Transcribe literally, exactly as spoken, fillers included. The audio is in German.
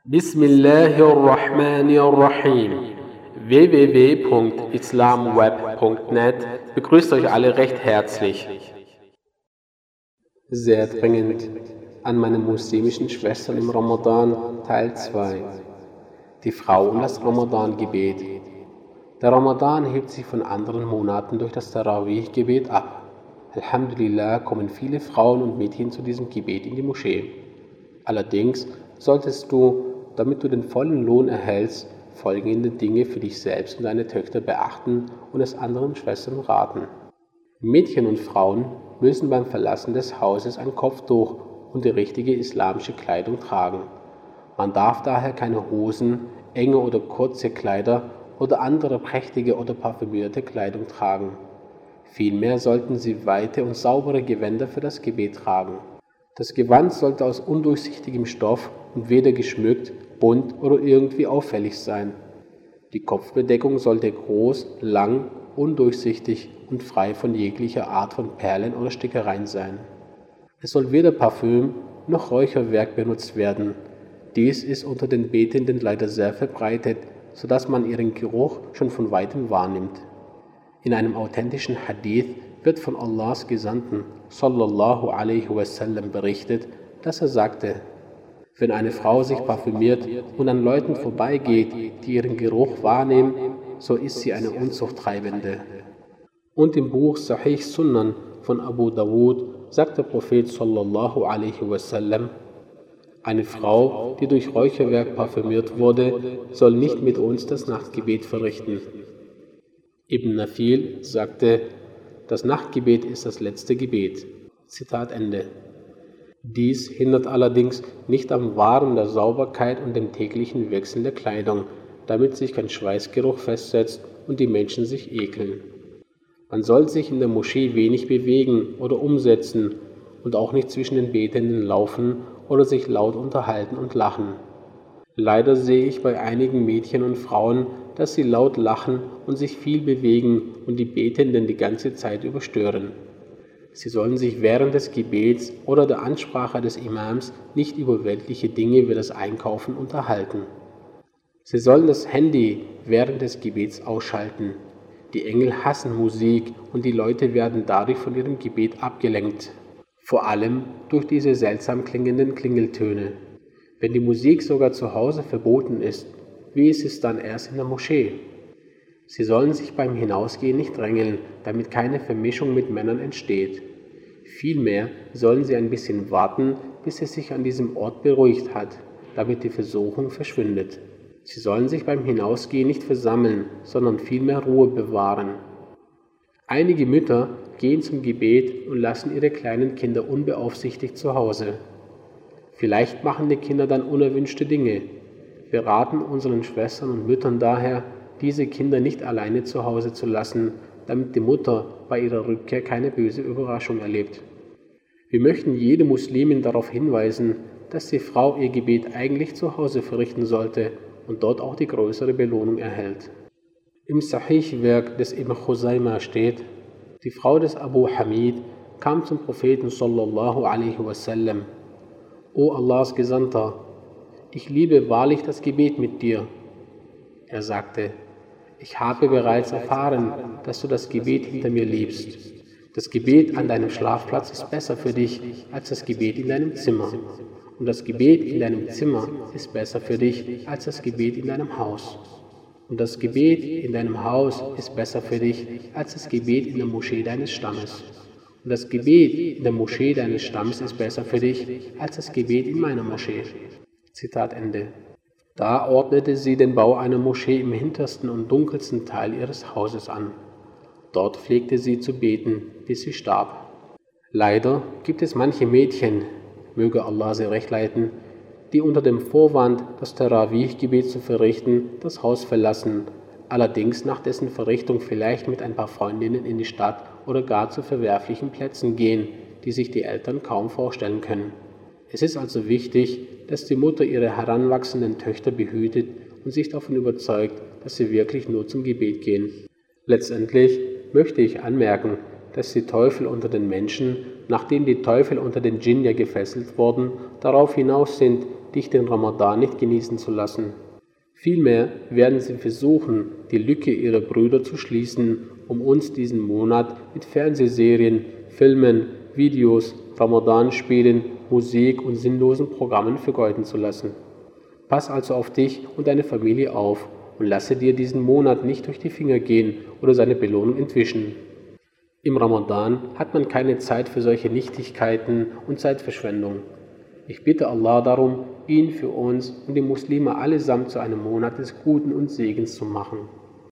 Bismillahirrahmanirrahim. w w w punkt islamweb punkt net begrüßt euch alle recht herzlich. Sehr dringend an meine muslimischen Schwestern im Ramadan, Teil zwei. Die Frau und das Ramadan-Gebet. Der Ramadan hebt sich von anderen Monaten durch das Tarawih-Gebet ab. Alhamdulillah kommen viele Frauen und Mädchen zu diesem Gebet in die Moschee. Allerdings solltest du, damit du den vollen Lohn erhältst, folgende Dinge für dich selbst und deine Töchter beachten und es anderen Schwestern raten. Mädchen und Frauen müssen beim Verlassen des Hauses ein Kopftuch und die richtige islamische Kleidung tragen. Man darf daher keine Hosen, enge oder kurze Kleider oder andere prächtige oder parfümierte Kleidung tragen. Vielmehr sollten sie weite und saubere Gewänder für das Gebet tragen. Das Gewand sollte aus undurchsichtigem Stoff und weder geschmückt, bunt oder irgendwie auffällig sein. Die Kopfbedeckung sollte groß, lang, undurchsichtig und frei von jeglicher Art von Perlen oder Stickereien sein. Es soll weder Parfüm noch Räucherwerk benutzt werden. Dies ist unter den Betenden leider sehr verbreitet, sodass man ihren Geruch schon von weitem wahrnimmt. In einem authentischen Hadith wird von Allahs Gesandten sallallahu alaihi wasallam berichtet, dass er sagte: Wenn eine Frau sich parfümiert und an Leuten vorbeigeht, die ihren Geruch wahrnehmen, so ist sie eine Unzuchttreibende. Und im Buch Sahih Sunan von Abu Dawud sagt der Prophet sallallahu alaihi wasallam: Eine Frau, die durch Räucherwerk parfümiert wurde, soll nicht mit uns das Nachtgebet verrichten. Ibn Nafil sagte: Das Nachtgebet ist das letzte Gebet. Zitat Ende. Dies hindert allerdings nicht am Wahren der Sauberkeit und dem täglichen Wechsel der Kleidung, damit sich kein Schweißgeruch festsetzt und die Menschen sich ekeln. Man soll sich in der Moschee wenig bewegen oder umsetzen und auch nicht zwischen den Betenden laufen oder sich laut unterhalten und lachen. Leider sehe ich bei einigen Mädchen und Frauen, dass sie laut lachen und sich viel bewegen und die Betenden die ganze Zeit überstören. Sie sollen sich während des Gebets oder der Ansprache des Imams nicht über weltliche Dinge wie das Einkaufen unterhalten. Sie sollen das Handy während des Gebets ausschalten. Die Engel hassen Musik und die Leute werden dadurch von ihrem Gebet abgelenkt. Vor allem durch diese seltsam klingenden Klingeltöne. Wenn die Musik sogar zu Hause verboten ist, wie ist es dann erst in der Moschee? Sie sollen sich beim Hinausgehen nicht drängeln, damit keine Vermischung mit Männern entsteht. Vielmehr sollen sie ein bisschen warten, bis es sich an diesem Ort beruhigt hat, damit die Versuchung verschwindet. Sie sollen sich beim Hinausgehen nicht versammeln, sondern vielmehr Ruhe bewahren. Einige Mütter gehen zum Gebet und lassen ihre kleinen Kinder unbeaufsichtigt zu Hause. Vielleicht machen die Kinder dann unerwünschte Dinge. Wir raten unseren Schwestern und Müttern daher, diese Kinder nicht alleine zu Hause zu lassen, damit die Mutter bei ihrer Rückkehr keine böse Überraschung erlebt. Wir möchten jede Muslimin darauf hinweisen, dass die Frau ihr Gebet eigentlich zu Hause verrichten sollte und dort auch die größere Belohnung erhält. Im Sahih-Werk des Ibn Khuzaimah steht: Die Frau des Abu Hamid kam zum Propheten sallallahu alaihi wasallam: O Allahs Gesandter, ich liebe wahrlich das Gebet mit dir. Er sagte: Ich habe bereits erfahren, dass du das Gebet hinter mir liebst. Das Gebet an deinem Schlafplatz ist besser für dich als das Gebet in deinem Zimmer. Und das Gebet in deinem Zimmer ist besser für dich als das Gebet in deinem Haus. Und das Gebet in deinem Haus ist besser für dich als das Gebet in der Moschee deines Stammes. Und das Gebet in der Moschee deines Stammes ist besser für dich als das Gebet in meiner Moschee. Zitat Ende. Da ordnete sie den Bau einer Moschee im hintersten und dunkelsten Teil ihres Hauses an. Dort pflegte sie zu beten, bis sie starb. Leider gibt es manche Mädchen, möge Allah sie recht leiten, die unter dem Vorwand, das Tarawih-Gebet zu verrichten, das Haus verlassen, allerdings nach dessen Verrichtung vielleicht mit ein paar Freundinnen in die Stadt oder gar zu verwerflichen Plätzen gehen, die sich die Eltern kaum vorstellen können. Es ist also wichtig, dass die Mutter ihre heranwachsenden Töchter behütet und sich davon überzeugt, dass sie wirklich nur zum Gebet gehen. Letztendlich möchte ich anmerken, dass die Teufel unter den Menschen, nachdem die Teufel unter den Djinn ja gefesselt wurden, darauf hinaus sind, dich den Ramadan nicht genießen zu lassen. Vielmehr werden sie versuchen, die Lücke ihrer Brüder zu schließen, um uns diesen Monat mit Fernsehserien, Filmen, Videos, Ramadan-Spielen, Musik und sinnlosen Programmen vergeuden zu lassen. Pass also auf dich und deine Familie auf und lasse dir diesen Monat nicht durch die Finger gehen oder seine Belohnung entwischen. Im Ramadan hat man keine Zeit für solche Nichtigkeiten und Zeitverschwendung. Ich bitte Allah darum, ihn für uns und die Muslime allesamt zu einem Monat des Guten und Segens zu machen.